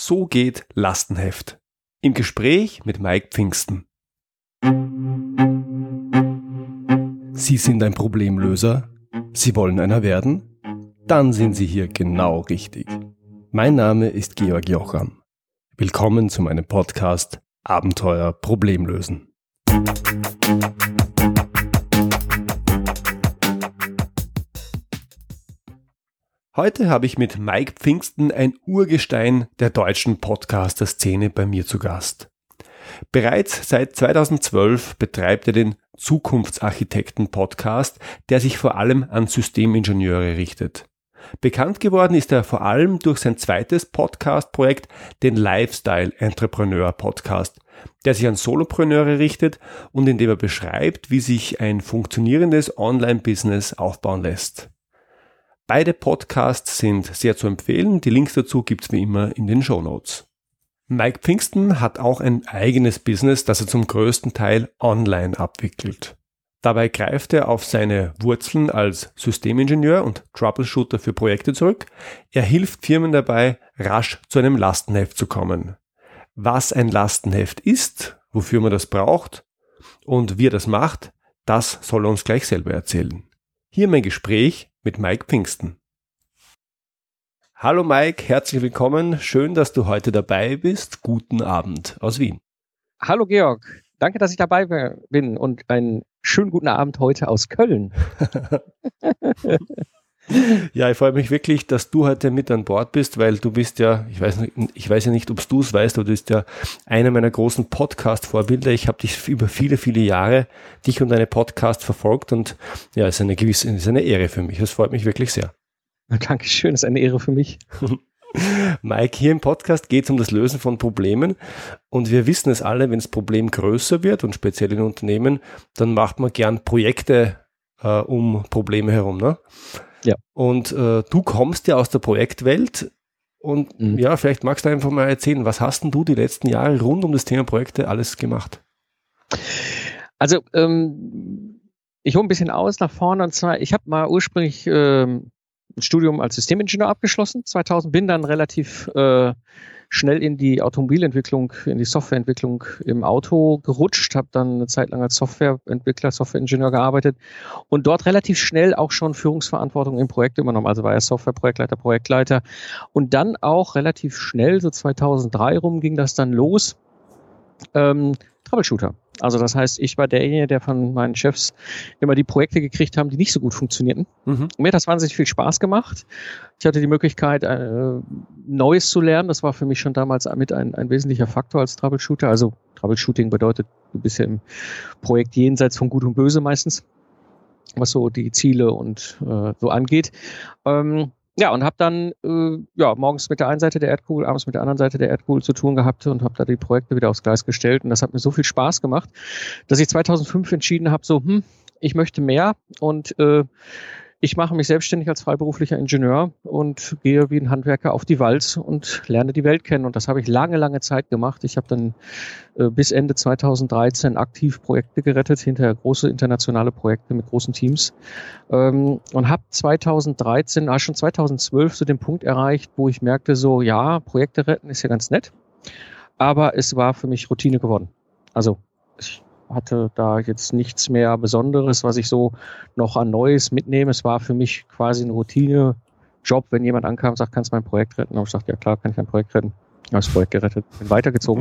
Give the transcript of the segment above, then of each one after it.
So geht Lastenheft. Im Gespräch mit Mike Pfingsten. Sie sind ein Problemlöser? Sie wollen einer werden? Dann sind Sie hier genau richtig. Mein Name ist Georg Jocham. Willkommen zu meinem Podcast Abenteuer Problemlösen. Heute habe ich mit Mike Pfingsten ein Urgestein der deutschen Podcaster-Szene bei mir zu Gast. Bereits seit 2012 betreibt er den Zukunftsarchitekten-Podcast, der sich vor allem an Systemingenieure richtet. Bekannt geworden ist er vor allem durch sein zweites Podcast-Projekt, den Lifestyle Entrepreneur Podcast, der sich an Solopreneure richtet und in dem er beschreibt, wie sich ein funktionierendes Online-Business aufbauen lässt. Beide Podcasts sind sehr zu empfehlen, die Links dazu gibt's wie immer in den Shownotes. Mike Pfingsten hat auch ein eigenes Business, das er zum größten Teil online abwickelt. Dabei greift er auf seine Wurzeln als Systemingenieur und Troubleshooter für Projekte zurück. Er hilft Firmen dabei, rasch zu einem Lastenheft zu kommen. Was ein Lastenheft ist, wofür man das braucht und wie er das macht, das soll er uns gleich selber erzählen. Hier mein Gespräch mit Mike Pfingsten. Hallo Mike, herzlich willkommen. Schön, dass du heute dabei bist. Guten Abend aus Wien. Hallo Georg, danke, dass ich dabei bin und einen schönen guten Abend heute aus Köln. Ja, ich freue mich wirklich, dass du heute mit an Bord bist, weil du bist ja, ich weiß ja nicht, ob du es weißt, aber du bist ja einer meiner großen Podcast-Vorbilder. Ich habe dich über viele, viele Jahre, dich und deine Podcasts verfolgt und ja, es ist eine Ehre für mich. Es freut mich wirklich sehr. Dankeschön, es ist eine Ehre für mich. Mike, hier im Podcast geht es um das Lösen von Problemen und wir wissen es alle, wenn das Problem größer wird und speziell in Unternehmen, dann macht man gern Projekte um Probleme herum, ne? Ja. Und du kommst ja aus der Projektwelt und ja, vielleicht magst du einfach mal erzählen, was hast denn du die letzten Jahre rund um das Thema Projekte alles gemacht? Also, ich hole ein bisschen aus nach vorne und zwar, ich habe mal ursprünglich ein Studium als Systemingenieur abgeschlossen, 2000, bin dann relativ schnell in die Automobilentwicklung, in die Softwareentwicklung im Auto gerutscht, habe dann eine Zeit lang als Softwareentwickler, Softwareingenieur gearbeitet und dort relativ schnell auch schon Führungsverantwortung im Projekt übernommen, also war ja Projektleiter und dann auch relativ schnell, so 2003 rum ging das dann los, Troubleshooter. Also das heißt, ich war derjenige, der von meinen Chefs immer die Projekte gekriegt haben, die nicht so gut funktionierten. Und mir hat das wahnsinnig viel Spaß gemacht. Ich hatte die Möglichkeit, Neues zu lernen. Das war für mich schon damals mit ein wesentlicher Faktor als Troubleshooter. Also Troubleshooting bedeutet, du bist ja im Projekt jenseits von Gut und Böse meistens, was so die Ziele und so angeht. Ja, und habe dann morgens mit der einen Seite der Erdkugel, abends mit der anderen Seite der Erdkugel zu tun gehabt und habe da die Projekte wieder aufs Gleis gestellt. Und das hat mir so viel Spaß gemacht, dass ich 2005 entschieden habe, ich möchte mehr und ich mache mich selbstständig als freiberuflicher Ingenieur und gehe wie ein Handwerker auf die Walz und lerne die Welt kennen. Und das habe ich lange, lange Zeit gemacht. Ich habe dann bis Ende 2013 aktiv Projekte gerettet, hinterher große internationale Projekte mit großen Teams. Und habe 2013, schon 2012 zu dem Punkt erreicht, wo ich merkte, Projekte retten ist ja ganz nett, aber es war für mich Routine geworden. Also ich hatte da jetzt nichts mehr Besonderes, was ich so noch an Neues mitnehme. Es war für mich quasi ein Routine-Job, wenn jemand ankam und sagt, kannst du mein Projekt retten? Und ich sagte, ja klar, kann ich ein Projekt retten. Ich habe das Projekt gerettet, bin weitergezogen.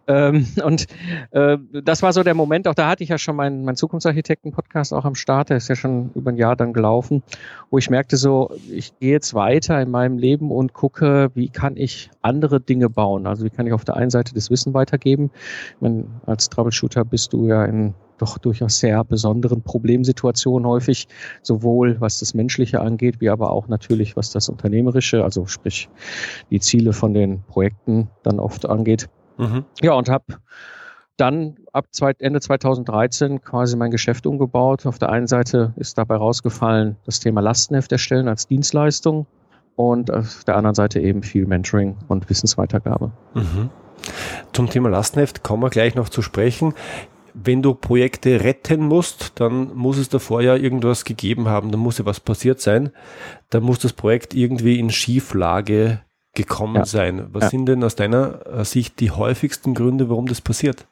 Das war so der Moment, auch da hatte ich ja schon meinen Zukunftsarchitekten-Podcast auch am Start, der ist ja schon über ein Jahr dann gelaufen, wo ich merkte ich gehe jetzt weiter in meinem Leben und gucke, wie kann ich andere Dinge bauen? Also wie kann ich auf der einen Seite das Wissen weitergeben? Ich meine, als Troubleshooter bist du ja in doch durchaus sehr besonderen Problemsituationen häufig, sowohl was das Menschliche angeht, wie aber auch natürlich was das Unternehmerische, also sprich die Ziele von den Projekten dann oft angeht. Ja, und habe dann ab Ende 2013 quasi mein Geschäft umgebaut. Auf der einen Seite ist dabei rausgefallen, das Thema Lastenheft erstellen als Dienstleistung und auf der anderen Seite eben viel Mentoring und Wissensweitergabe. Zum Thema Lastenheft kommen wir gleich noch zu sprechen. Wenn du Projekte retten musst, dann muss es davor ja irgendwas gegeben haben, dann muss ja was passiert sein. Dann muss das Projekt irgendwie in Schieflage gekommen sein. Was sind denn aus deiner Sicht die häufigsten Gründe, warum das passiert?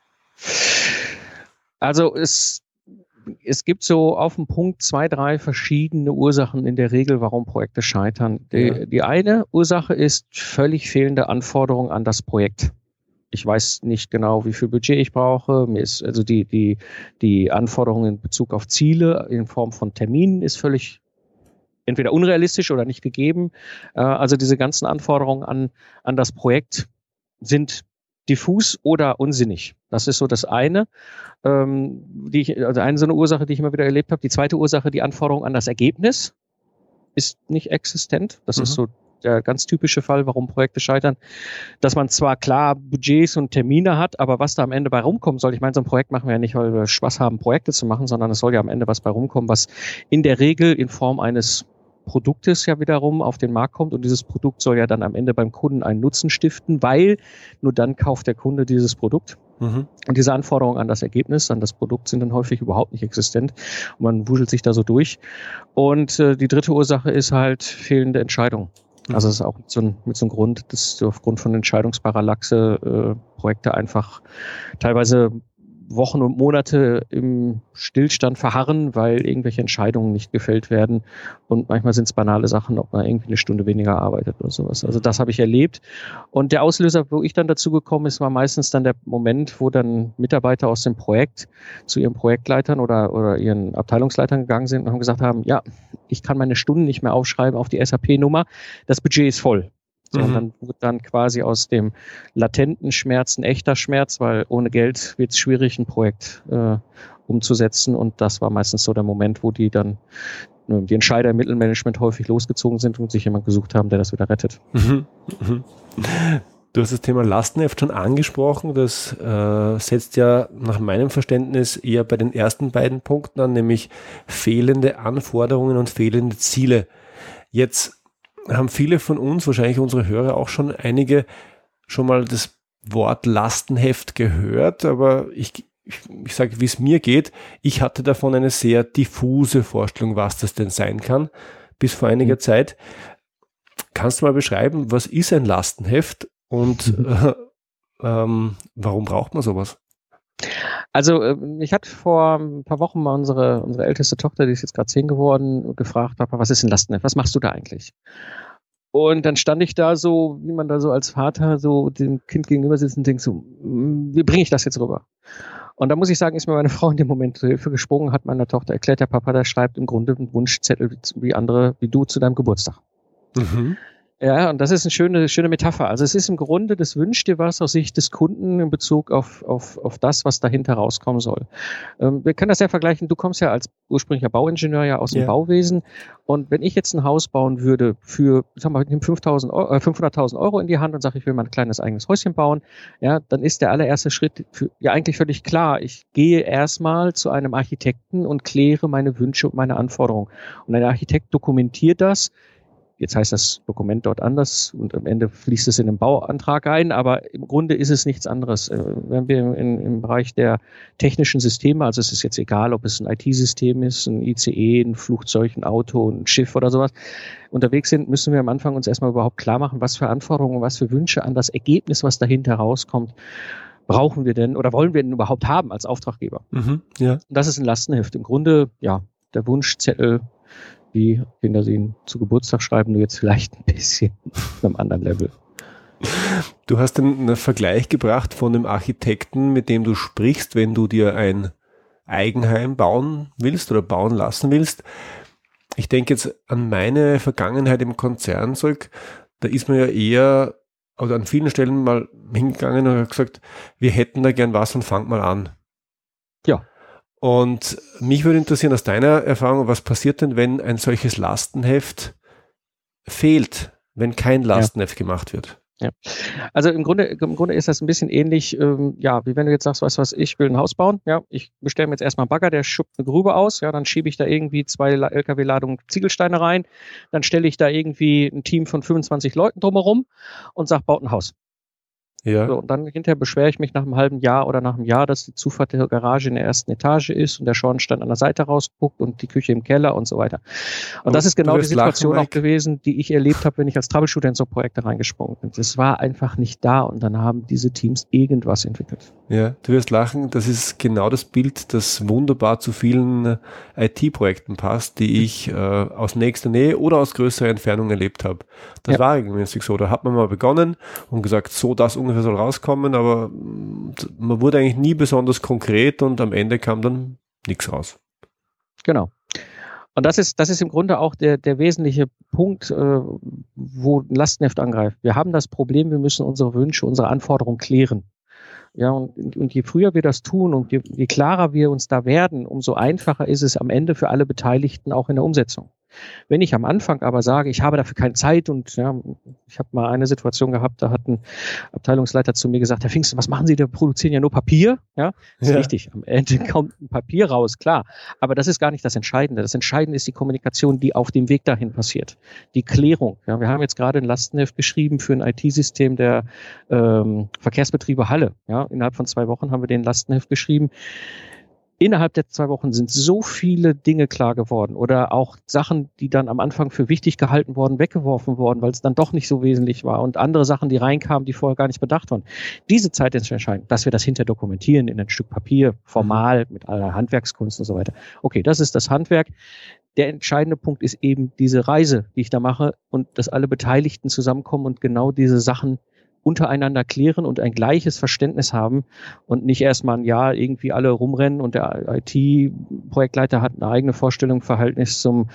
Also es gibt so auf den Punkt 2, 3 verschiedene Ursachen in der Regel, warum Projekte scheitern. Die eine Ursache ist völlig fehlende Anforderungen an das Projekt. Ich weiß nicht genau, wie viel Budget ich brauche. Mir ist also die Anforderungen in Bezug auf Ziele in Form von Terminen ist völlig entweder unrealistisch oder nicht gegeben. Also diese ganzen Anforderungen an das Projekt sind diffus oder unsinnig. Das ist so das eine, eine so eine Ursache, die ich immer wieder erlebt habe. Die zweite Ursache, die Anforderung an das Ergebnis ist nicht existent. Das ist so der ganz typische Fall, warum Projekte scheitern, dass man zwar klar Budgets und Termine hat, aber was da am Ende bei rumkommen soll, ich meine, so ein Projekt machen wir ja nicht, weil wir Spaß haben, Projekte zu machen, sondern es soll ja am Ende was bei rumkommen, was in der Regel in Form eines Produktes ja wiederum auf den Markt kommt und dieses Produkt soll ja dann am Ende beim Kunden einen Nutzen stiften, weil nur dann kauft der Kunde dieses Produkt. Und diese Anforderungen an das Ergebnis, an das Produkt sind dann häufig überhaupt nicht existent und man wuschelt sich da so durch. Und die dritte Ursache ist halt fehlende Entscheidung. Also es ist auch mit so einem Grund, dass aufgrund von Entscheidungsparallaxe Projekte einfach teilweise Wochen und Monate im Stillstand verharren, weil irgendwelche Entscheidungen nicht gefällt werden. Und manchmal sind es banale Sachen, ob man irgendwie eine Stunde weniger arbeitet oder sowas. Also das habe ich erlebt. Und der Auslöser, wo ich dann dazu gekommen ist, war meistens dann der Moment, wo dann Mitarbeiter aus dem Projekt zu ihren Projektleitern oder ihren Abteilungsleitern gegangen sind und haben gesagt haben, ja, ich kann meine Stunden nicht mehr aufschreiben auf die SAP-Nummer. Das Budget ist voll. So, und dann wird dann quasi aus dem latenten Schmerz ein echter Schmerz, weil ohne Geld wird es schwierig, ein Projekt umzusetzen. Und das war meistens so der Moment, wo die Entscheider im Mittelmanagement häufig losgezogen sind und sich jemand gesucht haben, der das wieder rettet. Du hast das Thema Lastenheft schon angesprochen. Das setzt ja nach meinem Verständnis eher bei den ersten beiden Punkten an, nämlich fehlende Anforderungen und fehlende Ziele. Jetzt haben viele von uns, wahrscheinlich unsere Hörer auch schon mal das Wort Lastenheft gehört, aber ich sage, wie es mir geht, ich hatte davon eine sehr diffuse Vorstellung, was das denn sein kann, bis vor einiger Zeit. Kannst du mal beschreiben, was ist ein Lastenheft und warum braucht man sowas? Also ich hatte vor ein paar Wochen mal unsere älteste Tochter, die ist jetzt gerade 10 geworden, gefragt, Papa, was ist ein Lastenheft? Was machst du da eigentlich? Und dann stand ich da so, wie man da so als Vater so dem Kind gegenüber sitzt und denkt so, wie bringe ich das jetzt rüber? Und da muss ich sagen, ist mir meine Frau in dem Moment zur Hilfe gesprungen, hat meiner Tochter erklärt, der Papa, der schreibt im Grunde einen Wunschzettel wie du zu deinem Geburtstag. Ja, und das ist eine schöne Metapher. Also es ist im Grunde, das wünscht dir was aus Sicht des Kunden in Bezug auf das, was dahinter rauskommen soll. Wir können das ja vergleichen. Du kommst ja als ursprünglicher Bauingenieur ja aus dem Bauwesen. Und wenn ich jetzt ein Haus bauen würde für, ich sag mal, ich nehme 500.000 Euro in die Hand und sage, ich will mal ein kleines eigenes Häuschen bauen, ja, dann ist der allererste Schritt ja eigentlich völlig klar. Ich gehe erstmal zu einem Architekten und kläre meine Wünsche und meine Anforderungen. Und ein Architekt dokumentiert das. Jetzt heißt das Dokument dort anders und am Ende fließt es in den Bauantrag ein, aber im Grunde ist es nichts anderes. Wenn wir im Bereich der technischen Systeme, also es ist jetzt egal, ob es ein IT-System ist, ein ICE, ein Flugzeug, ein Auto, ein Schiff oder sowas, unterwegs sind, müssen wir am Anfang uns erstmal überhaupt klar machen, was für Anforderungen, was für Wünsche an das Ergebnis, was dahinter rauskommt, brauchen wir denn oder wollen wir denn überhaupt haben als Auftraggeber. Und das ist ein Lastenheft. Im Grunde, ja, der Wunschzettel, wie Kinder sie ihn zu Geburtstag schreiben, nur jetzt vielleicht ein bisschen auf einem anderen Level. Du hast einen Vergleich gebracht von dem Architekten, mit dem du sprichst, wenn du dir ein Eigenheim bauen willst oder bauen lassen willst. Ich denke jetzt an meine Vergangenheit im Konzern zurück. Da ist man ja eher oder an vielen Stellen mal hingegangen und hat gesagt, wir hätten da gern was und fang mal an. Ja. Und mich würde interessieren aus deiner Erfahrung, was passiert denn, wenn ein solches Lastenheft fehlt, wenn kein Lastenheft gemacht wird? Ja, also im Grunde ist das ein bisschen ähnlich, wie wenn du jetzt sagst, weißt du was, ich will ein Haus bauen, ja, ich bestelle mir jetzt erstmal einen Bagger, der schubt eine Grube aus, ja, dann schiebe ich da irgendwie 2 LKW-Ladungen Ziegelsteine rein, dann stelle ich da irgendwie ein Team von 25 Leuten drumherum und sag, baut ein Haus. Ja. So, und dann hinterher beschwere ich mich nach einem halben Jahr oder nach einem Jahr, dass die Zufahrt der Garage in der ersten Etage ist und der Schornstein an der Seite rausguckt und die Küche im Keller und so weiter. Und Aber das ist genau die Situation lachen, auch gewesen, die ich erlebt habe, wenn ich als Troubleshooter in so Projekte reingesprungen bin. Das war einfach nicht da und dann haben diese Teams irgendwas entwickelt. Ja, du wirst lachen, das ist genau das Bild, das wunderbar zu vielen IT-Projekten passt, die ich aus nächster Nähe oder aus größerer Entfernung erlebt habe. Das war regelmäßig so. Da hat man mal begonnen und gesagt, so das ungefähr soll rauskommen, aber man wurde eigentlich nie besonders konkret und am Ende kam dann nichts raus. Genau. Und das ist im Grunde auch der wesentliche Punkt, wo ein Lastenheft angreift. Wir haben das Problem, wir müssen unsere Wünsche, unsere Anforderungen klären. Ja, und je früher wir das tun und je klarer wir uns da werden, umso einfacher ist es am Ende für alle Beteiligten auch in der Umsetzung. Wenn ich am Anfang aber sage, ich habe dafür keine Zeit und ja, ich habe mal eine Situation gehabt, da hat ein Abteilungsleiter zu mir gesagt, Herr Pfingsten, was machen Sie, da produzieren ja nur Papier. Ja, ist richtig, am Ende kommt ein Papier raus, klar. Aber das ist gar nicht das Entscheidende. Das Entscheidende ist die Kommunikation, die auf dem Weg dahin passiert. Die Klärung. Ja, wir haben jetzt gerade ein Lastenheft geschrieben für ein IT-System der Verkehrsbetriebe Halle. Ja, innerhalb von 2 Wochen haben wir den Lastenheft geschrieben. Innerhalb der 2 Wochen sind so viele Dinge klar geworden oder auch Sachen, die dann am Anfang für wichtig gehalten worden, weggeworfen worden, weil es dann doch nicht so wesentlich war und andere Sachen, die reinkamen, die vorher gar nicht bedacht waren. Diese Zeit ist entscheidend, dass wir das hinter dokumentieren in ein Stück Papier, formal, mit aller Handwerkskunst und so weiter. Okay, das ist das Handwerk. Der entscheidende Punkt ist eben diese Reise, die ich da mache und dass alle Beteiligten zusammenkommen und genau diese Sachen untereinander klären und ein gleiches Verständnis haben und nicht erstmal ein Jahr irgendwie alle rumrennen und der IT-Projektleiter hat eine eigene Vorstellung, Verhältnis zum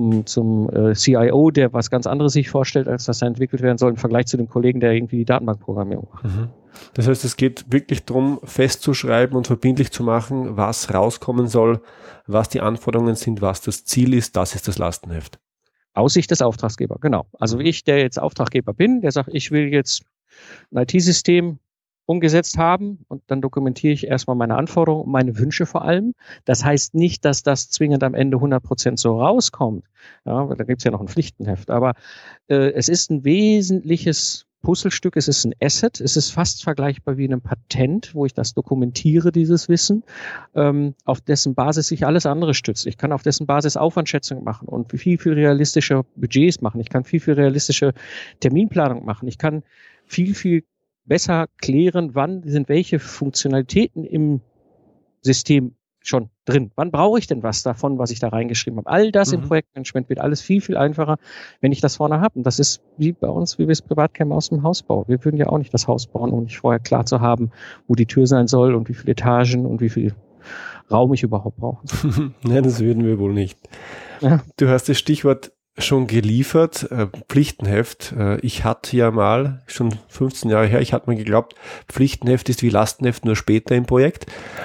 CIO, der was ganz anderes sich vorstellt, als dass er entwickelt werden soll im Vergleich zu dem Kollegen, der irgendwie die Datenbankprogrammierung macht. Mhm. Das heißt, es geht wirklich darum, festzuschreiben und verbindlich zu machen, was rauskommen soll, was die Anforderungen sind, was das Ziel ist, das ist das Lastenheft. Aus Sicht des Auftraggebers, genau. Also ich, der jetzt Auftraggeber bin, der sagt, ich will jetzt ein IT-System umgesetzt haben und dann dokumentiere ich erstmal meine Anforderungen, meine Wünsche vor allem. Das heißt nicht, dass das zwingend am Ende 100% so rauskommt. Ja, da gibt es ja noch ein Pflichtenheft. Aber es ist ein wesentliches Puzzlestück, es ist ein Asset, es ist fast vergleichbar wie einem Patent, wo ich das dokumentiere, dieses Wissen, auf dessen Basis sich alles andere stützt. Ich kann auf dessen Basis Aufwandschätzung machen und viel realistische Budgets machen. Ich kann viel realistische Terminplanung machen. Ich kann viel besser klären, wann sind welche Funktionalitäten im System schon drin. Wann brauche ich denn was davon, was ich da reingeschrieben habe? All das im Projektmanagement wird alles viel einfacher, wenn ich das vorne habe. Und das ist wie bei uns, wie wir es privat kennen aus dem Hausbau. Wir würden ja auch nicht das Haus bauen, um nicht vorher klar zu haben, wo die Tür sein soll und wie viele Etagen und wie viel Raum ich überhaupt brauche. Nein, das würden wir wohl nicht. Ja. Du hast das Stichwort schon geliefert, Pflichtenheft. Ich hatte ja mal, schon 15 Jahre her, ich hatte mal geglaubt, Pflichtenheft ist wie Lastenheft, nur später im Projekt.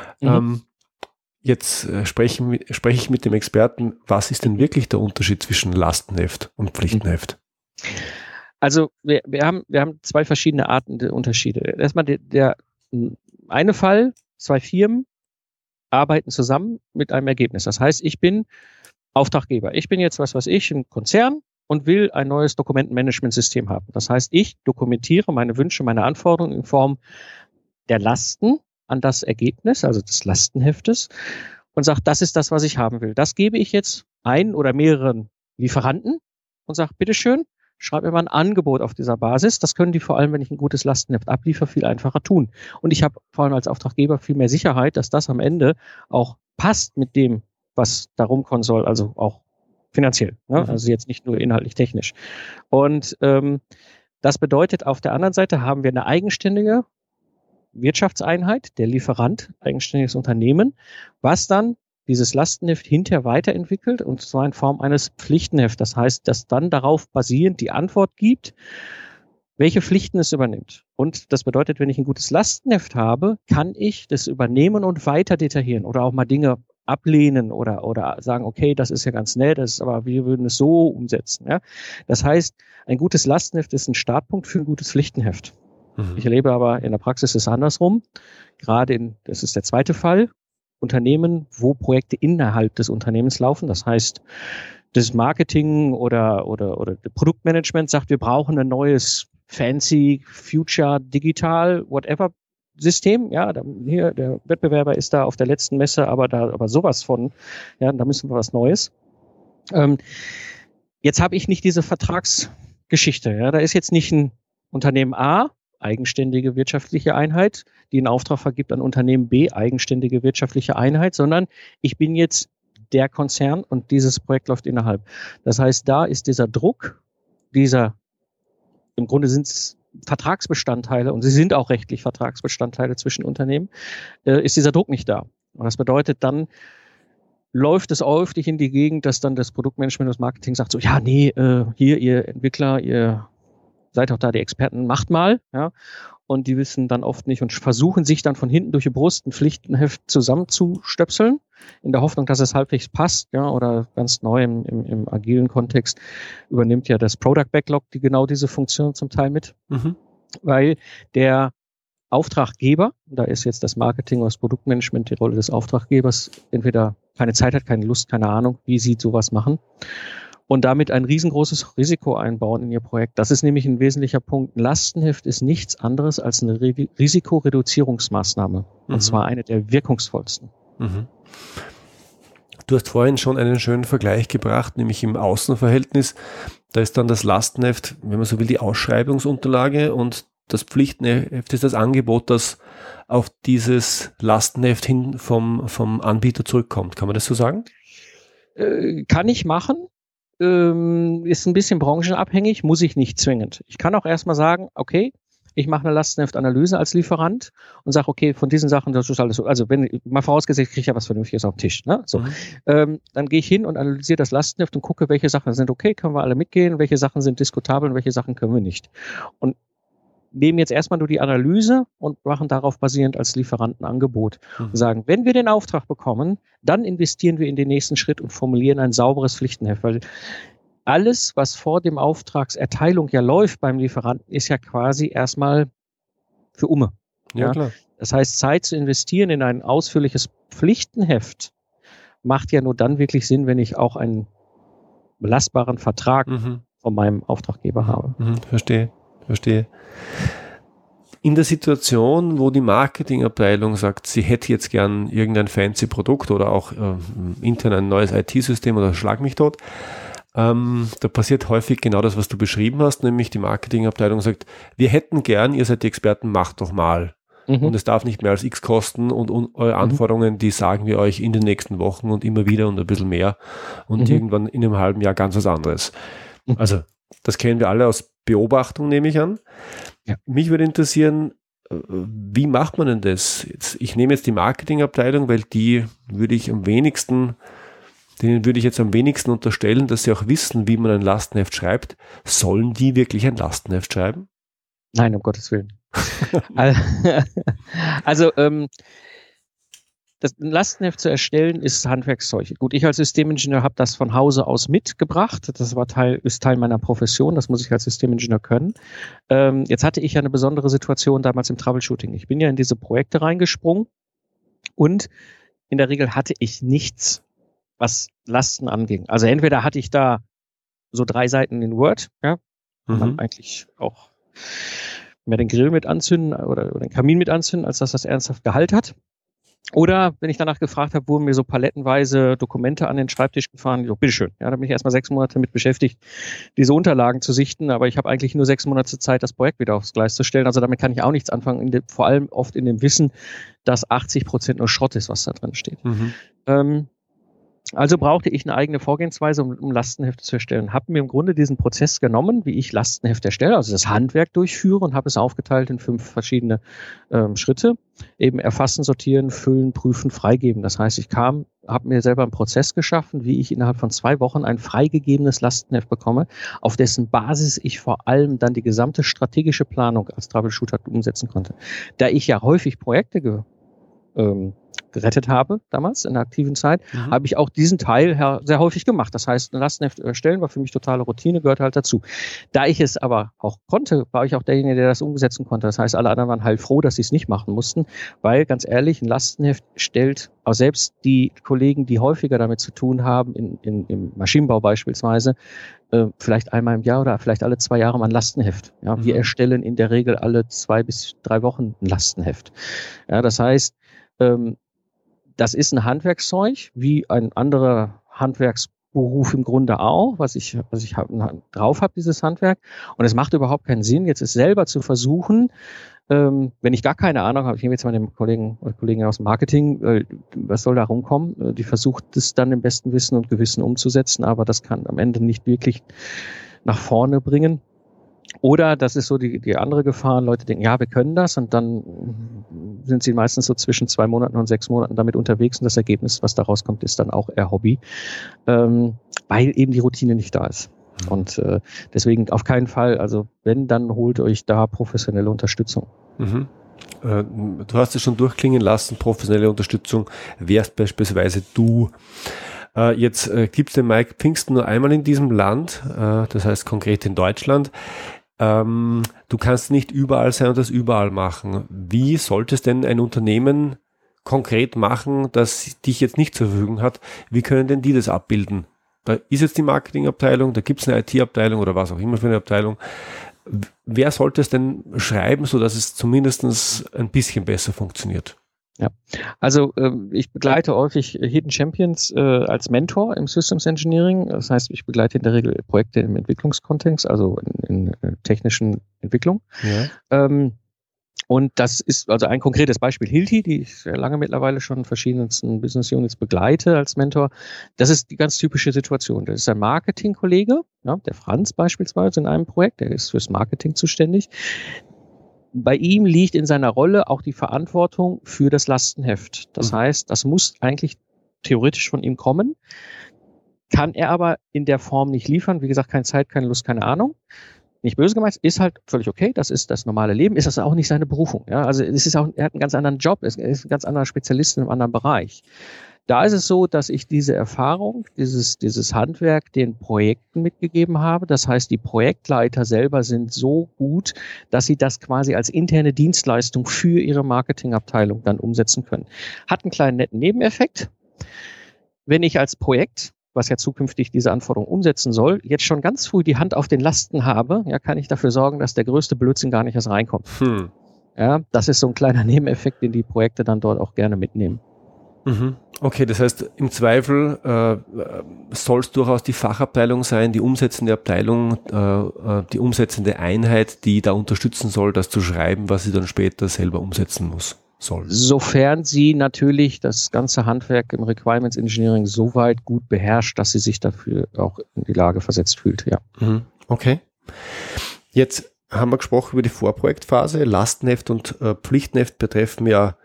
Jetzt spreche ich mit dem Experten, was ist denn wirklich der Unterschied zwischen Lastenheft und Pflichtenheft? Also wir haben 2 verschiedene Arten der Unterschiede. Erstmal der eine Fall, 2 Firmen arbeiten zusammen mit einem Ergebnis. Das heißt, ich bin Auftraggeber. Ich bin jetzt, ein Konzern und will ein neues Dokumentenmanagementsystem haben. Das heißt, ich dokumentiere meine Wünsche, meine Anforderungen in Form der Lasten an das Ergebnis, also des Lastenheftes, und sage, das ist das, was ich haben will. Das gebe ich jetzt ein oder mehreren Lieferanten und sage, bitteschön, schreib mir mal ein Angebot auf dieser Basis. Das können die vor allem, wenn ich ein gutes Lastenheft abliefere, viel einfacher tun. Und ich habe vor allem als Auftraggeber viel mehr Sicherheit, dass das am Ende auch passt mit dem, was da rumkommen soll, also auch finanziell, ne? Also jetzt nicht nur inhaltlich technisch. Und das bedeutet, auf der anderen Seite haben wir eine eigenständige Wirtschaftseinheit, der Lieferant, eigenständiges Unternehmen, was dann dieses Lastenheft hinterher weiterentwickelt und zwar in Form eines Pflichtenhefts. Das heißt, dass dann darauf basierend die Antwort gibt, welche Pflichten es übernimmt. Und das bedeutet, wenn ich ein gutes Lastenheft habe, kann ich das übernehmen und weiter detaillieren oder auch mal Dinge ablehnen oder sagen, okay, das ist ja ganz nett, aber wir würden es so umsetzen. Ja? Das heißt, ein gutes Lastenheft ist ein Startpunkt für ein gutes Pflichtenheft. Ich erlebe aber in der Praxis ist es andersrum. Das ist der zweite Fall, Unternehmen, wo Projekte innerhalb des Unternehmens laufen. Das heißt, das Marketing oder Produktmanagement sagt, wir brauchen ein neues fancy, future, digital, whatever System. Ja, hier, der Wettbewerber ist da auf der letzten Messe, aber sowas von, ja, da müssen wir was Neues. Jetzt habe ich nicht diese Vertragsgeschichte. Ja, da ist jetzt nicht ein Unternehmen A, eigenständige wirtschaftliche Einheit, die einen Auftrag vergibt an Unternehmen B, eigenständige wirtschaftliche Einheit, sondern ich bin jetzt der Konzern und dieses Projekt läuft innerhalb. Das heißt, da ist dieser Druck, im Grunde sind es Vertragsbestandteile und sie sind auch rechtlich Vertragsbestandteile zwischen Unternehmen, ist dieser Druck nicht da. Und das bedeutet, dann läuft es häufig in die Gegend, dass dann das Produktmanagement und das Marketing sagt so, ja, nee, hier, ihr Entwickler, ihr seid auch da die Experten, macht mal, ja. Und die wissen dann oft nicht und versuchen sich dann von hinten durch die Brust ein Pflichtenheft zusammenzustöpseln, in der Hoffnung, dass es halbwegs passt, ja, oder ganz neu im agilen Kontext übernimmt ja das Product Backlog genau diese Funktion zum Teil mit, weil der Auftraggeber, da ist jetzt das Marketing oder das Produktmanagement die Rolle des Auftraggebers, entweder keine Zeit hat, keine Lust, keine Ahnung, wie sie sowas machen und damit ein riesengroßes Risiko einbauen in ihr Projekt. Das ist nämlich ein wesentlicher Punkt. Ein Lastenheft ist nichts anderes als eine Risikoreduzierungsmaßnahme und zwar eine der wirkungsvollsten. Du hast vorhin schon einen schönen Vergleich gebracht, nämlich im Außenverhältnis. Da ist dann das Lastenheft, wenn man so will, die Ausschreibungsunterlage und das Pflichtenheft ist das Angebot, das auf dieses Lastenheft hin vom Anbieter zurückkommt. Kann man das so sagen? Kann ich machen. Ist ein bisschen branchenabhängig, muss ich nicht zwingend. Ich kann auch erstmal sagen, okay, ich mache eine Lastenheftanalyse als Lieferant und sage, okay, von diesen Sachen, das ist alles so, also wenn mal vorausgesetzt, kriege ich ja was Vernünftiges auf den Tisch. Ne? So. Dann gehe ich hin und analysiere das Lastenheft und gucke, welche Sachen sind okay, können wir alle mitgehen, welche Sachen sind diskutabel und welche Sachen können wir nicht. Und nehmen jetzt erstmal nur die Analyse und machen darauf basierend als Lieferantenangebot und sagen, wenn wir den Auftrag bekommen, dann investieren wir in den nächsten Schritt und formulieren ein sauberes Pflichtenheft, weil alles, was vor dem Auftragserteilung ja läuft beim Lieferanten, ist ja quasi erstmal für Umme. Ja, klar. Das heißt, Zeit zu investieren in ein ausführliches Pflichtenheft macht ja nur dann wirklich Sinn, wenn ich auch einen belastbaren Vertrag von meinem Auftraggeber habe. Verstehe. In der Situation, wo die Marketingabteilung sagt, sie hätte jetzt gern irgendein fancy Produkt oder auch intern ein neues IT-System oder schlag mich tot, da passiert häufig genau das, was du beschrieben hast, nämlich die Marketingabteilung sagt, wir hätten gern, ihr seid die Experten, macht doch mal. Und es darf nicht mehr als X kosten und eure Anforderungen, die sagen wir euch in den nächsten Wochen und immer wieder und ein bisschen mehr und irgendwann in einem halben Jahr ganz was anderes. Also das kennen wir alle aus Beobachtung, nehme ich an. Ja. Mich würde interessieren, wie macht man denn das? Ich nehme jetzt die Marketingabteilung, weil denen würde ich jetzt am wenigsten unterstellen, dass sie auch wissen, wie man ein Lastenheft schreibt. Sollen die wirklich ein Lastenheft schreiben? Nein, um Gottes Willen. Also, das Lastenheft zu erstellen ist Handwerkszeug. Gut, ich als Systemingenieur habe das von Hause aus mitgebracht. Das ist Teil meiner Profession. Das muss ich als Systemingenieur können. Jetzt hatte ich ja eine besondere Situation damals im Troubleshooting. Ich bin ja in diese Projekte reingesprungen und in der Regel hatte ich nichts, was Lasten anging. Also entweder hatte ich da so 3 Seiten in Word, ja, man eigentlich auch mehr den Grill mit anzünden oder den Kamin mit anzünden, als dass das ernsthaft Gehalt hat. Oder wenn ich danach gefragt habe, wurden mir so palettenweise Dokumente an den Schreibtisch gefahren, so, bitteschön. Ja, da bin ich erstmal 6 Monate mit beschäftigt, diese Unterlagen zu sichten, aber ich habe eigentlich nur 6 Monate Zeit, das Projekt wieder aufs Gleis zu stellen. Also damit kann ich auch nichts anfangen, vor allem oft in dem Wissen, dass 80% nur Schrott ist, was da drin steht. Also brauchte ich eine eigene Vorgehensweise, um Lastenhefte zu erstellen. Habe mir im Grunde diesen Prozess genommen, wie ich Lastenhefte erstelle, also das Handwerk durchführe und habe es aufgeteilt in 5 verschiedene Schritte. Eben erfassen, sortieren, füllen, prüfen, freigeben. Das heißt, habe mir selber einen Prozess geschaffen, wie ich innerhalb von 2 Wochen ein freigegebenes Lastenheft bekomme, auf dessen Basis ich vor allem dann die gesamte strategische Planung als Troubleshooter umsetzen konnte. Da ich ja häufig Projekte gerettet habe, damals in der aktiven Zeit, habe ich auch diesen Teil sehr häufig gemacht. Das heißt, ein Lastenheft erstellen war für mich totale Routine, gehört halt dazu. Da ich es aber auch konnte, war ich auch derjenige, der das umsetzen konnte. Das heißt, alle anderen waren halt froh, dass sie es nicht machen mussten, weil ganz ehrlich, ein Lastenheft stellt auch selbst die Kollegen, die häufiger damit zu tun haben, im Maschinenbau beispielsweise, vielleicht einmal im Jahr oder vielleicht alle 2 Jahre mal ein Lastenheft. Ja, wir erstellen in der Regel alle 2 bis 3 Wochen ein Lastenheft. Ja, das heißt, das ist ein Handwerkszeug, wie ein anderer Handwerksberuf im Grunde auch, was ich drauf habe, dieses Handwerk. Und es macht überhaupt keinen Sinn, jetzt es selber zu versuchen, wenn ich gar keine Ahnung habe, ich nehme jetzt mal den Kollegen aus dem Marketing, was soll da rumkommen? Die versucht es dann im besten Wissen und Gewissen umzusetzen, aber das kann am Ende nicht wirklich nach vorne bringen. Oder das ist so die andere Gefahr, Leute denken, ja, wir können das und dann sind sie meistens so zwischen 2 Monaten und 6 Monaten damit unterwegs und das Ergebnis, was daraus kommt, ist dann auch eher Hobby, weil eben die Routine nicht da ist. Und deswegen auf keinen Fall, also wenn, dann holt euch da professionelle Unterstützung. Du hast es schon durchklingen lassen, professionelle Unterstützung wärst beispielsweise du. Jetzt gibt es den Mike Pfingsten nur einmal in diesem Land, das heißt konkret in Deutschland. Du kannst nicht überall sein und das überall machen. Wie sollte es denn ein Unternehmen konkret machen, das dich jetzt nicht zur Verfügung hat? Wie können denn die das abbilden? Da ist jetzt die Marketingabteilung, da gibt es eine IT-Abteilung oder was auch immer für eine Abteilung. Wer sollte es denn schreiben, sodass es zumindest ein bisschen besser funktioniert? Ja, also ich begleite häufig Hidden Champions als Mentor im Systems Engineering. Das heißt, ich begleite in der Regel Projekte im Entwicklungskontext, also in technischen Entwicklung. Ja. Und das ist also ein konkretes Beispiel Hilti, die ich sehr lange mittlerweile schon in verschiedensten Business Units begleite als Mentor. Das ist die ganz typische Situation. Das ist ein Marketingkollege, ja, der Franz beispielsweise in einem Projekt, der ist fürs Marketing zuständig. Bei ihm liegt in seiner Rolle auch die Verantwortung für das Lastenheft. Das heißt, das muss eigentlich theoretisch von ihm kommen, kann er aber in der Form nicht liefern. Wie gesagt, keine Zeit, keine Lust, keine Ahnung. Nicht böse gemeint, ist halt völlig okay, das ist das normale Leben, ist das auch nicht seine Berufung. Ja? Also es ist auch, er hat einen ganz anderen Job, er ist ein ganz anderer Spezialist in einem anderen Bereich. Da ist es so, dass ich diese Erfahrung, dieses Handwerk den Projekten mitgegeben habe. Das heißt, die Projektleiter selber sind so gut, dass sie das quasi als interne Dienstleistung für ihre Marketingabteilung dann umsetzen können. Hat einen kleinen netten Nebeneffekt. Wenn ich als Projekt, was ja zukünftig diese Anforderung umsetzen soll, jetzt schon ganz früh die Hand auf den Lasten habe, ja, kann ich dafür sorgen, dass der größte Blödsinn gar nicht erst reinkommt. Ja, das ist so ein kleiner Nebeneffekt, den die Projekte dann dort auch gerne mitnehmen. Okay, das heißt, im Zweifel soll es durchaus die Fachabteilung sein, die umsetzende Abteilung, die umsetzende Einheit, die da unterstützen soll, das zu schreiben, was sie dann später selber umsetzen soll. Sofern sie natürlich das ganze Handwerk im Requirements Engineering so weit gut beherrscht, dass sie sich dafür auch in die Lage versetzt fühlt, ja. Okay. Jetzt haben wir gesprochen über die Vorprojektphase. Lastenheft und Pflichtenheft betreffen ja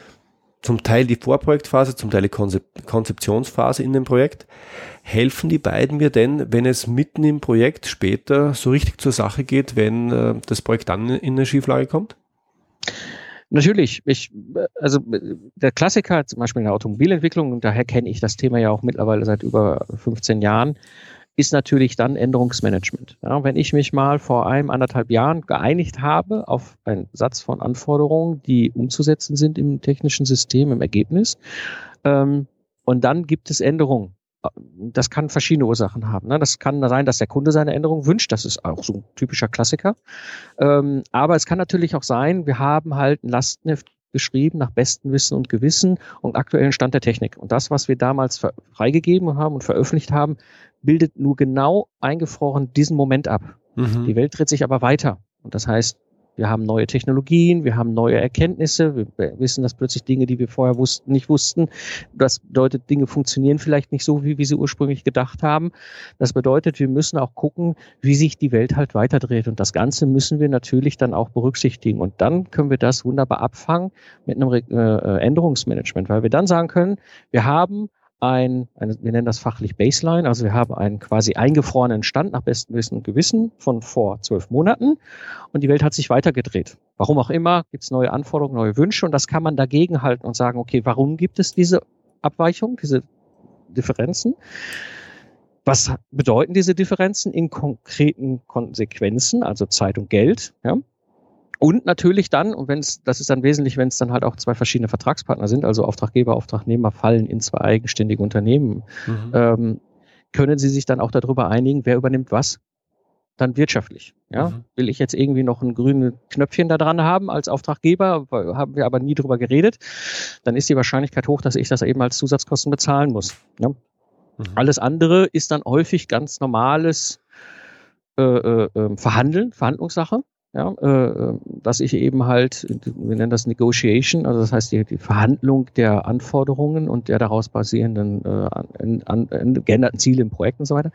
zum Teil die Vorprojektphase, zum Teil die Konzeptionsphase in dem Projekt. Helfen die beiden mir denn, wenn es mitten im Projekt später so richtig zur Sache geht, wenn das Projekt dann in eine Schieflage kommt? Natürlich. Also der Klassiker, zum Beispiel in der Automobilentwicklung, und daher kenne ich das Thema ja auch mittlerweile seit über 15 Jahren, ist natürlich dann Änderungsmanagement. Ja, wenn ich mich mal vor 1,5 Jahren geeinigt habe auf einen Satz von Anforderungen, die umzusetzen sind im technischen System, im Ergebnis, und dann gibt es Änderungen. Das kann verschiedene Ursachen haben. Ne? Das kann sein, dass der Kunde seine Änderung wünscht. Das ist auch so ein typischer Klassiker. Aber es kann natürlich auch sein, wir haben halt ein Lastenheft geschrieben nach bestem Wissen und Gewissen und aktuellen Stand der Technik. Und das, was wir damals freigegeben haben und veröffentlicht haben, bildet nur genau eingefroren diesen Moment ab. Die Welt dreht sich aber weiter. Und das heißt, wir haben neue Technologien, wir haben neue Erkenntnisse, wir wissen, dass plötzlich Dinge, die wir vorher nicht wussten, das bedeutet, Dinge funktionieren vielleicht nicht so, wie wir sie ursprünglich gedacht haben. Das bedeutet, wir müssen auch gucken, wie sich die Welt halt weiterdreht. Und das Ganze müssen wir natürlich dann auch berücksichtigen. Und dann können wir das wunderbar abfangen mit einem Änderungsmanagement, weil wir dann sagen können, wir haben wir nennen das fachlich Baseline, also wir haben einen quasi eingefrorenen Stand nach bestem Wissen und Gewissen von vor 12 Monaten und die Welt hat sich weitergedreht. Warum auch immer, gibt es neue Anforderungen, neue Wünsche und das kann man dagegen halten und sagen, okay, warum gibt es diese Abweichung, diese Differenzen? Was bedeuten diese Differenzen in konkreten Konsequenzen, also Zeit und Geld, ja? Und natürlich dann, und das ist dann wesentlich, wenn es dann halt auch zwei verschiedene Vertragspartner sind, also Auftraggeber, Auftragnehmer fallen in zwei eigenständige Unternehmen, können sie sich dann auch darüber einigen, wer übernimmt was, dann wirtschaftlich. Ja? Will ich jetzt irgendwie noch ein grünes Knöpfchen da dran haben als Auftraggeber, haben wir aber nie drüber geredet, dann ist die Wahrscheinlichkeit hoch, dass ich das eben als Zusatzkosten bezahlen muss. Ja? Alles andere ist dann häufig ganz normales Verhandlungssache. Ja, dass ich eben halt, wir nennen das Negotiation, also das heißt die Verhandlung der Anforderungen und der daraus basierenden geänderten Ziele im Projekt und so weiter,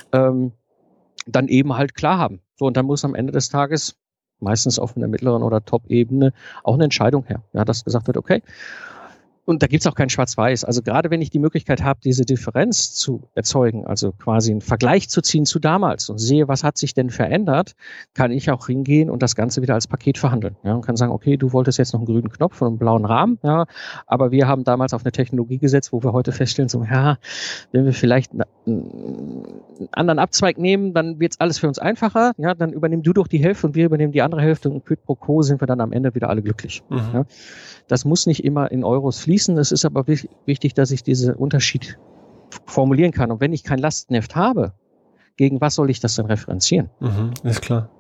dann eben halt klar haben. So, und dann muss am Ende des Tages meistens auf einer mittleren oder Top-Ebene auch eine Entscheidung her. Ja, dass gesagt wird, okay, und da gibt es auch kein Schwarz-Weiß. Also gerade wenn ich die Möglichkeit habe, diese Differenz zu erzeugen, also quasi einen Vergleich zu ziehen zu damals und sehe, was hat sich denn verändert, kann ich auch hingehen und das Ganze wieder als Paket verhandeln. Ja, und kann sagen, okay, du wolltest jetzt noch einen grünen Knopf und einen blauen Rahmen, ja, aber wir haben damals auf eine Technologie gesetzt, wo wir heute feststellen, so, ja, wenn wir vielleicht einen anderen Abzweig nehmen, dann wird es alles für uns einfacher. Ja, dann übernimm du doch die Hälfte und wir übernehmen die andere Hälfte und quid pro quo sind wir dann am Ende wieder alle glücklich. Ja. Das muss nicht immer in Euros fließen. Es ist aber wichtig, dass ich diesen Unterschied formulieren kann. Und wenn ich kein Lastenheft habe, gegen was soll ich das denn referenzieren? Ist klar.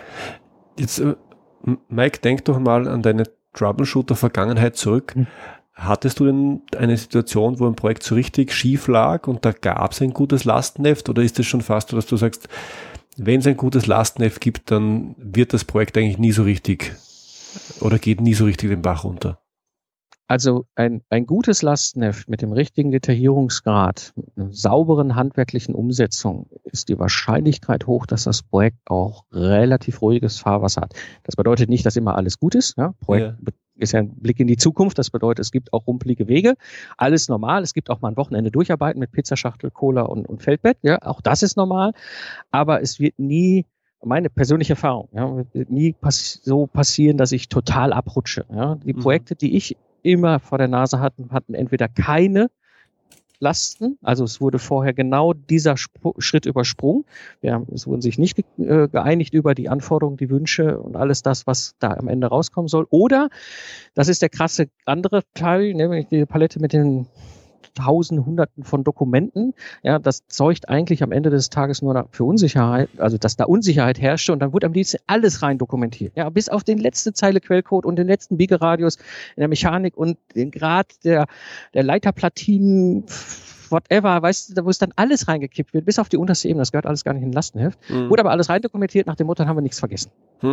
Jetzt, Mike, denk doch mal an deine Troubleshooter-Vergangenheit zurück. Hattest du denn eine Situation, wo ein Projekt so richtig schief lag und da gab es ein gutes Lastenheft? Oder ist es schon fast so, dass du sagst, wenn es ein gutes Lastenheft gibt, dann wird das Projekt eigentlich nie so richtig oder geht nie so richtig den Bach runter? Also ein gutes Lastenheft mit dem richtigen Detaillierungsgrad, mit einer sauberen handwerklichen Umsetzung ist die Wahrscheinlichkeit hoch, dass das Projekt auch relativ ruhiges Fahrwasser hat. Das bedeutet nicht, dass immer alles gut ist. Ja? Projekt ist ja ein Blick in die Zukunft. Das bedeutet, es gibt auch rumpelige Wege. Alles normal. Es gibt auch mal ein Wochenende durcharbeiten mit Pizzaschachtel, Cola und Feldbett. Ja? Auch das ist normal. Aber es wird nie, meine persönliche Erfahrung, ja, wird nie so passieren, dass ich total abrutsche. Ja? Die Projekte, die ich immer vor der Nase hatten entweder keine Lasten, also es wurde vorher genau dieser Schritt übersprungen. Es wurden sich nicht geeinigt über die Anforderungen, die Wünsche und alles das, was da am Ende rauskommen soll. Oder, das ist der krasse andere Teil, nämlich die Palette mit den Tausenden, Hunderten von Dokumenten, ja, das zeugt eigentlich am Ende des Tages nur für Unsicherheit, also dass da Unsicherheit herrschte und dann wurde am liebsten alles rein dokumentiert, ja, bis auf den letzte Zeile Quellcode und den letzten Biegeradius in der Mechanik und den Grad der Leiterplatinen, whatever, weißt du, wo es dann alles reingekippt wird, bis auf die unterste Ebene, das gehört alles gar nicht in ein Lastenheft, wurde aber alles rein dokumentiert, nach dem Motto, dann haben wir nichts vergessen.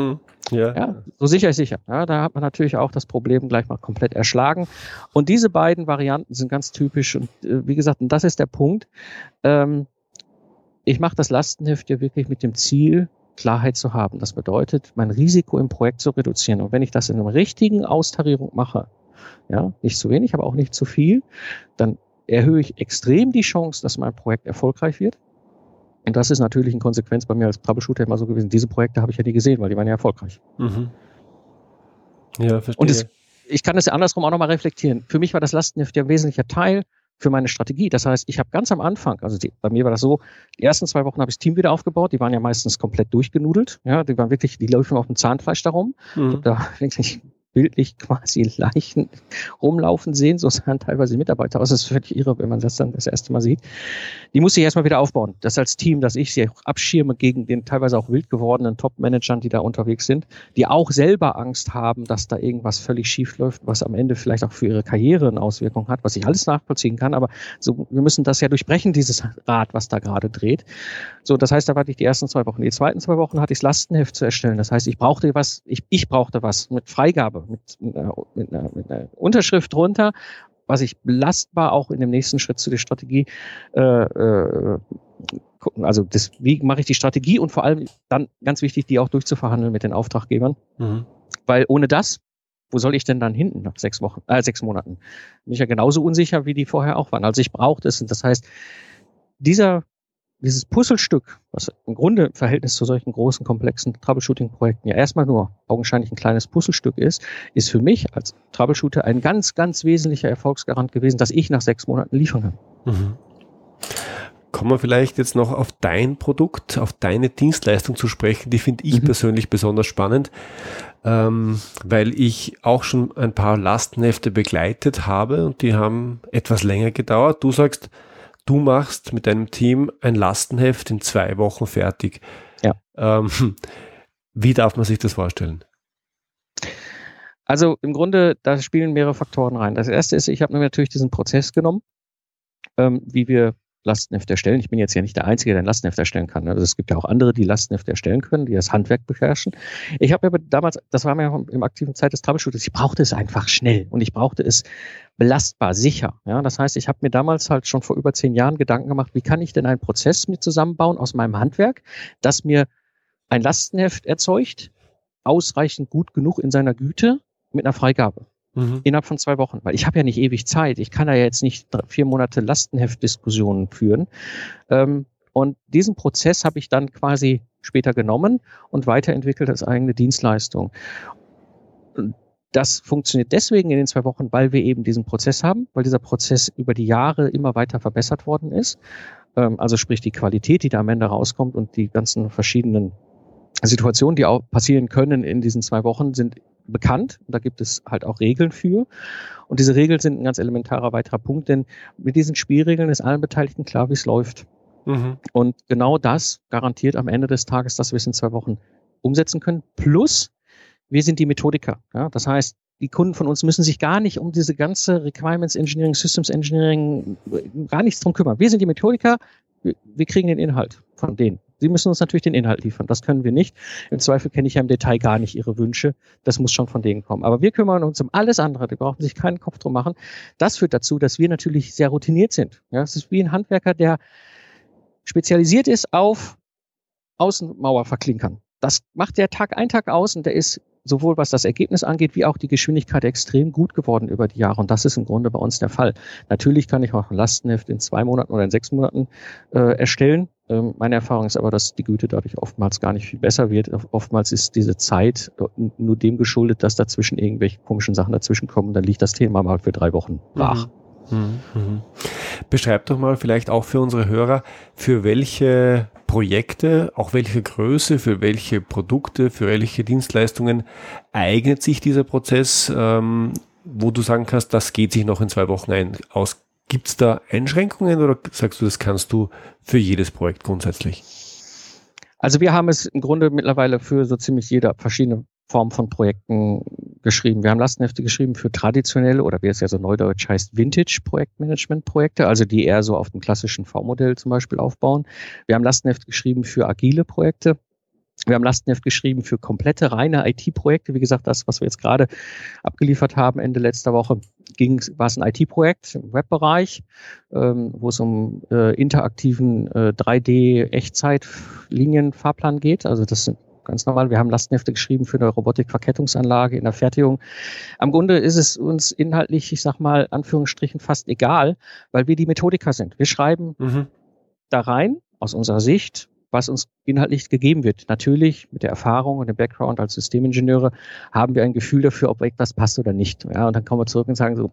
Ja, so sicher ist sicher. Ja, da hat man natürlich auch das Problem gleich mal komplett erschlagen. Und diese beiden Varianten sind ganz typisch. Und wie gesagt, und das ist der Punkt. Ich mache das Lastenheft ja wirklich mit dem Ziel, Klarheit zu haben. Das bedeutet, mein Risiko im Projekt zu reduzieren. Und wenn ich das in einer richtigen Austarierung mache, ja, nicht zu wenig, aber auch nicht zu viel, dann erhöhe ich extrem die Chance, dass mein Projekt erfolgreich wird. Und das ist natürlich in Konsequenz bei mir als Troubleshooter immer so gewesen. Diese Projekte habe ich ja nie gesehen, weil die waren ja erfolgreich. Ja, verstehe. Und ich kann das ja andersrum auch nochmal reflektieren. Für mich war das Lastenheft ja ein wesentlicher Teil für meine Strategie. Das heißt, ich habe ganz am Anfang, also bei mir war das so, die ersten 2 Wochen habe ich das Team wieder aufgebaut. Die waren ja meistens komplett durchgenudelt. Ja, die waren wirklich, die laufen auf dem Zahnfleisch darum. Ich habe da wirklich bildlich quasi Leichen rumlaufen sehen, so sahen teilweise die Mitarbeiter aus. Das ist völlig irre, wenn man das dann das erste Mal sieht. Die musste ich erstmal wieder aufbauen. Das als Team, dass ich sie abschirme gegen den teilweise auch wild gewordenen Top-Managern, die da unterwegs sind, die auch selber Angst haben, dass da irgendwas völlig schief läuft, was am Ende vielleicht auch für ihre Karriere eine Auswirkung hat, was ich alles nachvollziehen kann. Aber so, wir müssen das ja durchbrechen, dieses Rad, was da gerade dreht. So, das heißt, da war ich die ersten 2 Wochen. Die zweiten 2 Wochen hatte ich das Lastenheft zu erstellen. Das heißt, ich brauchte was mit Freigabe, mit einer Unterschrift drunter, was ich belastbar auch in dem nächsten Schritt zu der Strategie gucken. Also wie mache ich die Strategie und vor allem dann ganz wichtig, die auch durchzuverhandeln mit den Auftraggebern. Weil ohne das wo soll ich denn dann hinten nach 6 Monaten? Bin ich ja genauso unsicher, wie die vorher auch waren. Also ich brauchte es. Und das heißt, dieses Puzzlestück, was im Grunde im Verhältnis zu solchen großen, komplexen Troubleshooting-Projekten ja erstmal nur augenscheinlich ein kleines Puzzlestück ist für mich als Troubleshooter ein ganz, ganz wesentlicher Erfolgsgarant gewesen, dass ich nach 6 Monaten liefern kann. Mhm. Kommen wir vielleicht jetzt noch auf dein Produkt, auf deine Dienstleistung zu sprechen. Die finde ich persönlich besonders spannend, weil ich auch schon ein paar Lastenhefte begleitet habe und die haben etwas länger gedauert. Du sagst, du machst mit deinem Team ein Lastenheft in 2 Wochen fertig. Ja. Wie darf man sich das vorstellen? Also im Grunde, da spielen mehrere Faktoren rein. Das erste ist, ich habe mir natürlich diesen Prozess genommen, wie wir Lastenheft erstellen. Ich bin jetzt ja nicht der Einzige, der ein Lastenheft erstellen kann. Also es gibt ja auch andere, die Lastenhefte erstellen können, die das Handwerk beherrschen. Ich habe aber damals, das war mir im aktiven Zeit des Troubleshooters, ich brauchte es einfach schnell und ich brauchte es belastbar, sicher. Ja, das heißt, ich habe mir damals halt schon vor über 10 Jahren Gedanken gemacht, wie kann ich denn einen Prozess mit zusammenbauen aus meinem Handwerk, das mir ein Lastenheft erzeugt, ausreichend gut genug in seiner Güte mit einer Freigabe. Innerhalb von 2 Wochen, weil ich habe ja nicht ewig Zeit. Ich kann ja jetzt nicht 4 Monate Lastenheftdiskussionen führen. Und diesen Prozess habe ich dann quasi später genommen und weiterentwickelt als eigene Dienstleistung. Das funktioniert deswegen in den 2 Wochen, weil wir eben diesen Prozess haben, weil dieser Prozess über die Jahre immer weiter verbessert worden ist. Also sprich die Qualität, die da am Ende rauskommt und die ganzen verschiedenen Situationen, die auch passieren können in diesen 2 Wochen, sind bekannt. Und da gibt es halt auch Regeln für. Und diese Regeln sind ein ganz elementarer weiterer Punkt, denn mit diesen Spielregeln ist allen Beteiligten klar, wie es läuft. Und genau das garantiert am Ende des Tages, dass wir es in 2 Wochen umsetzen können. Plus, wir sind die Methodiker. Ja? Das heißt, die Kunden von uns müssen sich gar nicht um diese ganze Requirements Engineering, Systems Engineering, gar nichts drum kümmern. Wir sind die Methodiker, wir kriegen den Inhalt von denen. Sie müssen uns natürlich den Inhalt liefern. Das können wir nicht. Im Zweifel kenne ich ja im Detail gar nicht Ihre Wünsche. Das muss schon von denen kommen. Aber wir kümmern uns um alles andere. Die brauchen sich keinen Kopf drum machen. Das führt dazu, dass wir natürlich sehr routiniert sind. Ja, es ist wie ein Handwerker, der spezialisiert ist auf Außenmauer verklinkern. Das macht der Tag ein, Tag aus und der ist sowohl was das Ergebnis angeht, wie auch die Geschwindigkeit extrem gut geworden über die Jahre. Und das ist im Grunde bei uns der Fall. Natürlich kann ich auch ein Lastenheft in 2 Monaten oder in 6 Monaten erstellen. Meine Erfahrung ist aber, dass die Güte dadurch oftmals gar nicht viel besser wird. Oftmals ist diese Zeit nur dem geschuldet, dass dazwischen irgendwelche komischen Sachen dazwischen kommen. Dann liegt das Thema mal für 3 Wochen brach. Beschreib doch mal vielleicht auch für unsere Hörer, für welche Projekte, auch welche Größe, für welche Produkte, für welche Dienstleistungen eignet sich dieser Prozess, wo du sagen kannst, das geht sich noch in 2 Wochen aus. Gibt es da Einschränkungen oder sagst du, das kannst du für jedes Projekt grundsätzlich? Also wir haben es im Grunde mittlerweile für so ziemlich jede verschiedene Form von Projekten geschrieben. Wir haben Lastenhefte geschrieben für traditionelle oder wie es ja so neudeutsch heißt, Vintage-Projektmanagement-Projekte, also die eher so auf dem klassischen V-Modell zum Beispiel aufbauen. Wir haben Lastenhefte geschrieben für agile Projekte. Wir haben Lastenheft geschrieben für komplette, reine IT-Projekte. Wie gesagt, das, was wir jetzt gerade abgeliefert haben, Ende letzter Woche, war es ein IT-Projekt im Webbereich, wo es um interaktiven 3D-Echtzeitlinienfahrplan geht. Also das sind ganz normal. Wir haben Lastenhefte geschrieben für eine Robotikverkettungsanlage in der Fertigung. Am Grunde ist es uns inhaltlich, ich sag mal, Anführungsstrichen fast egal, weil wir die Methodiker sind. Wir schreiben da rein, aus unserer Sicht, was uns inhaltlich gegeben wird. Natürlich mit der Erfahrung und dem Background als Systemingenieure haben wir ein Gefühl dafür, ob etwas passt oder nicht. Ja, und dann kommen wir zurück und sagen so,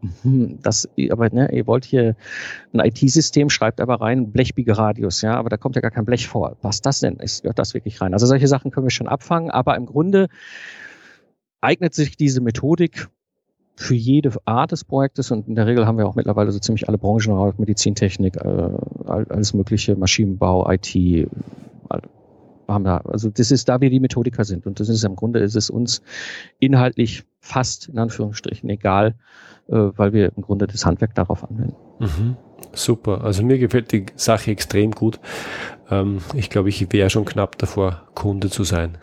ihr wollt hier ein IT-System, schreibt aber rein Blechbiegerradius, ja, aber da kommt ja gar kein Blech vor. Was das denn? Gehört das wirklich rein? Also solche Sachen können wir schon abfangen, aber im Grunde eignet sich diese Methodik für jede Art des Projektes und in der Regel haben wir auch mittlerweile so ziemlich alle Branchen, Medizintechnik, alles mögliche, Maschinenbau, IT, also das ist, da wir die Methodiker sind und das ist im Grunde, ist es uns inhaltlich fast in Anführungsstrichen egal, weil wir im Grunde das Handwerk darauf anwenden. Super, also mir gefällt die Sache extrem gut. Ich glaube, ich wäre schon knapp davor, Kunde zu sein.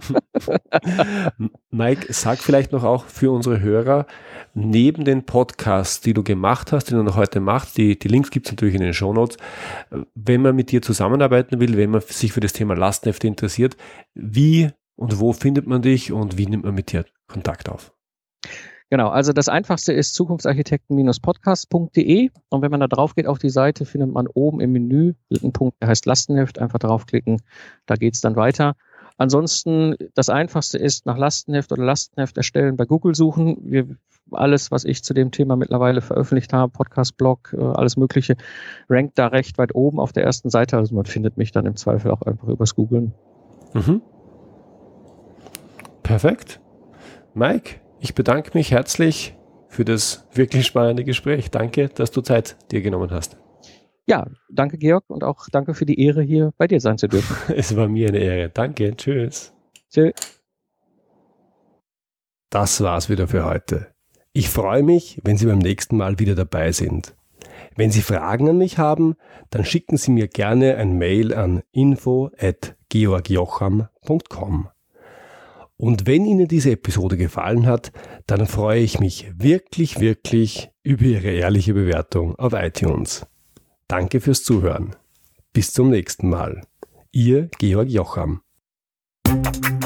Mike, sag vielleicht noch auch für unsere Hörer, neben den Podcasts, die du gemacht hast, die du noch heute machst, die Links gibt es natürlich in den Shownotes, wenn man mit dir zusammenarbeiten will, wenn man sich für das Thema Lastenhefte interessiert, wie und wo findet man dich und wie nimmt man mit dir Kontakt auf? Genau, also das Einfachste ist zukunftsarchitekten-podcast.de und wenn man da drauf geht auf die Seite, findet man oben im Menü einen Punkt, der heißt Lastenheft, einfach draufklicken, da geht's dann weiter. Ansonsten, das Einfachste ist nach Lastenheft oder Lastenheft erstellen bei Google suchen. Alles, was ich zu dem Thema mittlerweile veröffentlicht habe, Podcast-Blog, alles Mögliche, rankt da recht weit oben auf der ersten Seite. Also man findet mich dann im Zweifel auch einfach übers Googlen. Mhm. Perfekt. Mike, ich bedanke mich herzlich für das wirklich spannende Gespräch. Danke, dass du Zeit dir genommen hast. Ja, danke Georg und auch danke für die Ehre, hier bei dir sein zu dürfen. Es war mir eine Ehre. Danke, tschüss. Tschüss. Das war's wieder für heute. Ich freue mich, wenn Sie beim nächsten Mal wieder dabei sind. Wenn Sie Fragen an mich haben, dann schicken Sie mir gerne ein Mail an info@georgjocham.com. Und wenn Ihnen diese Episode gefallen hat, dann freue ich mich wirklich, wirklich über Ihre ehrliche Bewertung auf iTunes. Danke fürs Zuhören. Bis zum nächsten Mal. Ihr Georg Jocham.